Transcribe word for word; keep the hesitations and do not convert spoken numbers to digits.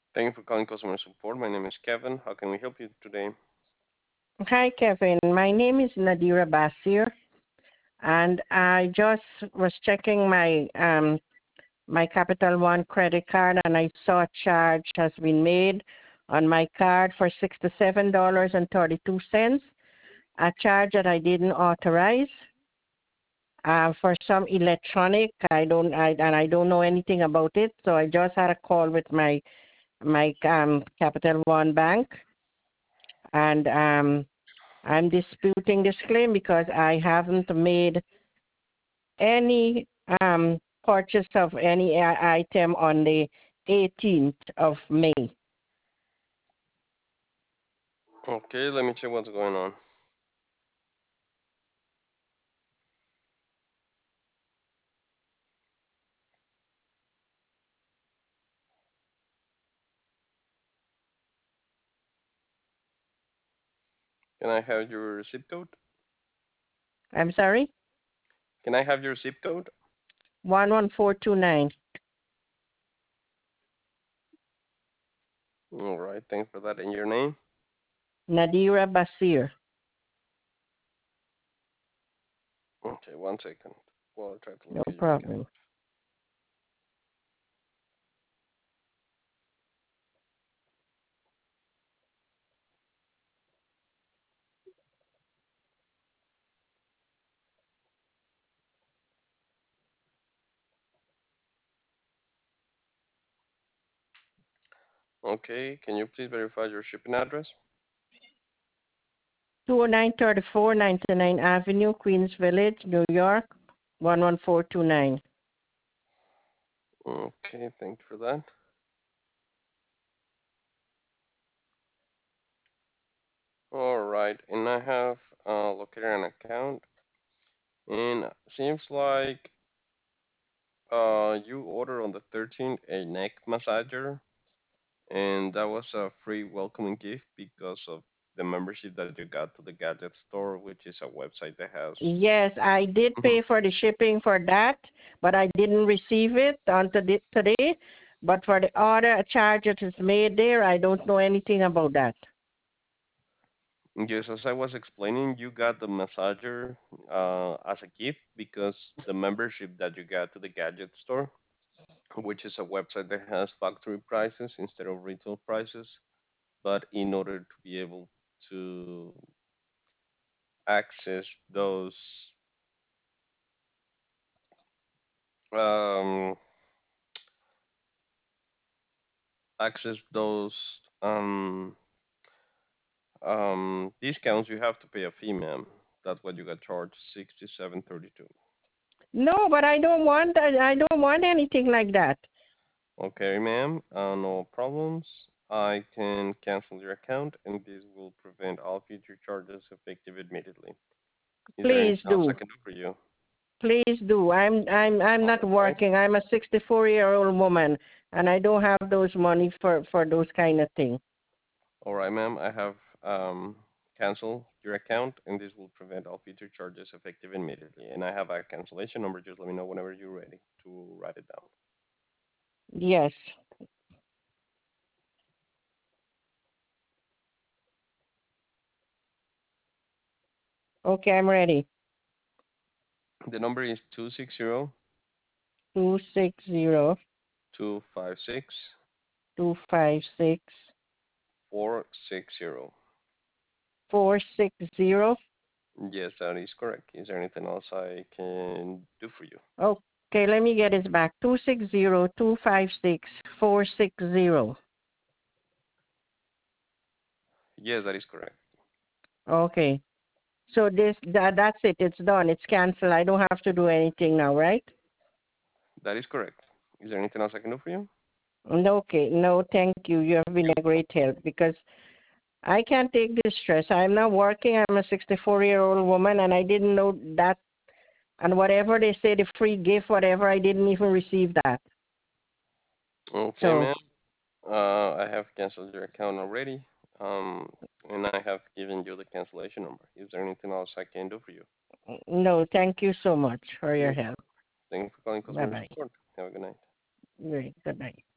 Thank you for calling customer support. My name is Kevin. How can we help you today? Hi, Kevin. My name is Nadira Basir, and I just was checking my um my Capital One credit card, and I saw a charge has been made on my card for sixty-seven dollars and thirty-two cents, a charge that I didn't authorize uh, for some electronic. I don't I and I don't know anything about it, so I just had a call with my my um Capital One bank, and um I'm disputing this claim because I haven't made any um, purchase of any i- item on the eighteenth of May. Okay, let me check what's going on. Can I have your zip code? I'm sorry? Can I have your zip code? one one four two nine. All right, thanks for that. And your name? Nadira Basir. Okay, one second. Well, I'll try to No locate your account. problem. Okay, can you please verify your shipping address? two oh nine thirty-four ninety-nine Avenue, Queens Village, New York, one one four two nine. Okay, thank you for that. All right, and I have uh, located an account, and seems like uh, you ordered on the thirteenth a neck massager, and that was a free welcoming gift because of the membership that you got to the gadget store, which is a website that has. Yes, I did Mhm. pay for the shipping for that, but I didn't receive it until thi- today. But for the order, a charge that is made there, I don't know anything about that. Yes, as I was explaining, you got the massager uh, as a gift because the membership that you got to the gadget store, which is a website that has factory prices instead of retail prices. But in order to be able to access those um, access those um, um, discounts, you have to pay a fee, ma'am. That's what you got charged, sixty-seven thirty-two. No, but I don't want that. I don't want anything like that. Okay, ma'am, uh, no problems. I can cancel your account, and this will prevent all future charges effective immediately. Is there Please anything else I do. can do for you? Please do. I'm I'm I'm All not right. working. I'm a sixty-four year old woman, and I don't have those money for for those kind of things. All right, ma'am. I have um, canceled your account, and this will prevent all future charges effective immediately. And I have a cancellation number. Just let me know whenever you're ready to write it down. Yes. Okay, I'm ready. The number is two six zero Two six zero two five six two five six four six zero. four six zero. Yes, that is correct. Is there anything else I can do for you? Okay, let me get it back. Two six zero two five six four six zero. Yes, that is correct. Okay. So this that, that's it. It's done. It's canceled. I don't have to do anything now, right? That is correct. Is there anything else I can do for you? No, okay. No, thank you. You have been a great help because I can't take this stress. I'm not working. I'm a sixty-four year old woman, and I didn't know that. And whatever they say, the free gift, whatever, I didn't even receive that. Okay, So ma'am. Uh, I have canceled your account already. Um, and I have given you the cancellation number. Is there anything else I can do for you? no, thank you so much for your You're help. Thank you for calling Bye customer bye. support. Have a good night. Great. Good night.